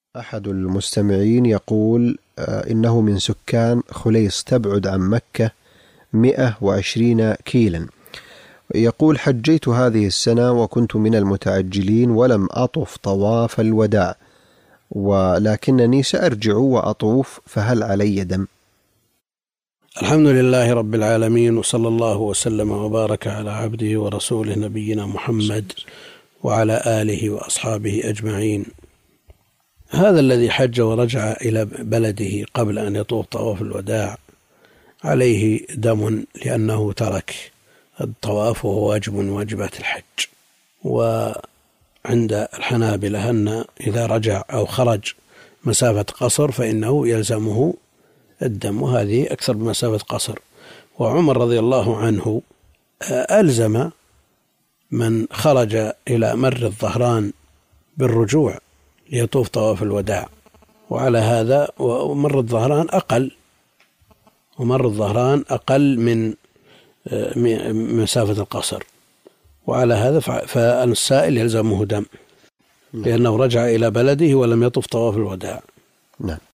أحد المستمعين يقول إنه من سكان خليص تبعد عن مكة 120 كيلا. يقول: حجيت هذه السنة وكنت من المتعجلين ولم أطف طواف الوداع، ولكنني سأرجع وأطوف، فهل علي دم؟ الحمد لله رب العالمين، وصلى الله وسلم وبارك على عبده ورسوله نبينا محمد وعلى آله وأصحابه أجمعين. هذا الذي حج ورجع إلى بلده قبل أن يطوف طواف الوداع عليه دم، لأنه ترك الطواف وهو واجب من واجبات الحج. وعند الحنابلة أن إذا رجع أو خرج مسافة قصر فإنه يلزمه الدم، وهذه أكثر بمسافة قصر. وعمر رضي الله عنه ألزم من خرج إلى مر الظهران بالرجوع ليطوف طواف الوداع، وعلى هذا ومر الظهران أقل من مسافة القصر، وعلى هذا فالسائل يلزمه دم لأنه رجع إلى بلده ولم يطوف طواف الوداع. نعم.